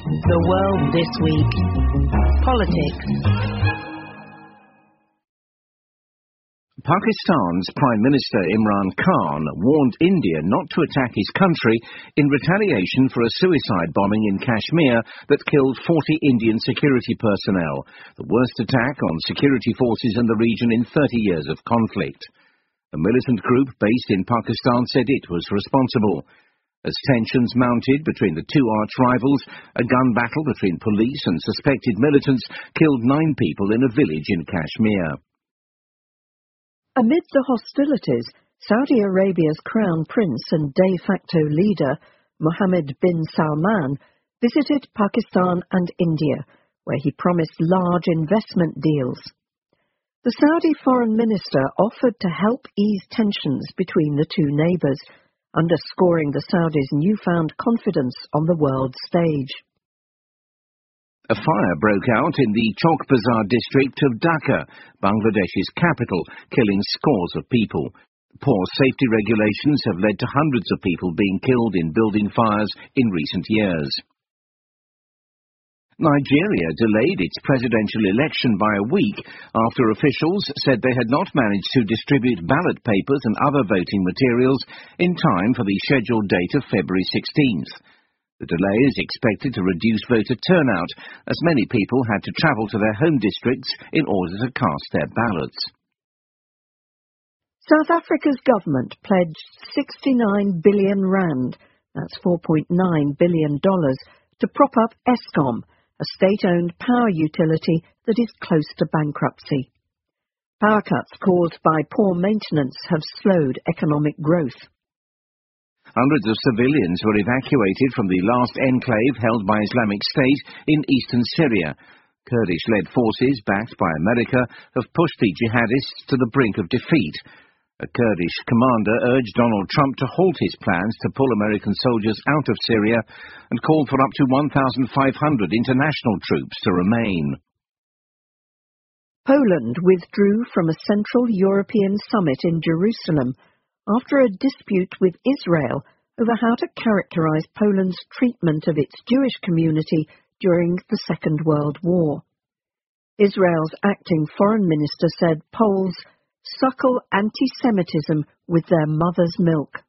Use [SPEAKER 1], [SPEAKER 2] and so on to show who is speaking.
[SPEAKER 1] The World This Week. Politics.
[SPEAKER 2] Pakistan's Prime Minister Imran Khan warned India not to attack his country in retaliation for a suicide bombing in Kashmir that killed 40 Indian security personnel, the worst attack on security forces in the region in 30 years of conflict. A militant group based in Pakistan said it was responsible. As tensions mounted between the two arch-rivals, a gun battle between police and suspected militants killed 9 people in a village in Kashmir.
[SPEAKER 3] Amid the hostilities, Saudi Arabia's Crown Prince and de facto leader, Mohammed bin Salman, visited Pakistan and India, where he promised large investment deals. The Saudi foreign minister offered to help ease tensions between the two neighbours, underscoring the Saudis' newfound confidence on the world stage.
[SPEAKER 2] A fire broke out in the Chowk Bazar district of Dhaka, Bangladesh's capital, killing scores of people. Poor safety regulations have led to hundreds of people being killed in building fires in recent years. Nigeria delayed its presidential election by a week after officials said they had not managed to distribute ballot papers and other voting materials in time for the scheduled date of February 16th. The delay is expected to reduce voter turnout, as many people had to travel to their home districts in order to cast their ballots.
[SPEAKER 3] South Africa's government pledged 69 billion rand, that's $4.9 billion, to prop up Eskom, a state-owned power utility that is close to bankruptcy. Power cuts caused by poor maintenance have slowed economic growth.
[SPEAKER 2] Hundreds of civilians were evacuated from the last enclave held by Islamic State in eastern Syria. Kurdish-led forces, backed by America, have pushed the jihadists to the brink of defeat. A Kurdish commander urged Donald Trump to halt his plans to pull American soldiers out of Syria and called for up to 1,500 international troops to remain.
[SPEAKER 3] Poland withdrew from a Central European summit in Jerusalem after a dispute with Israel over how to characterize Poland's treatment of its Jewish community during the Second World War. Israel's acting foreign minister said Poles suckle anti-Semitism with their mother's milk.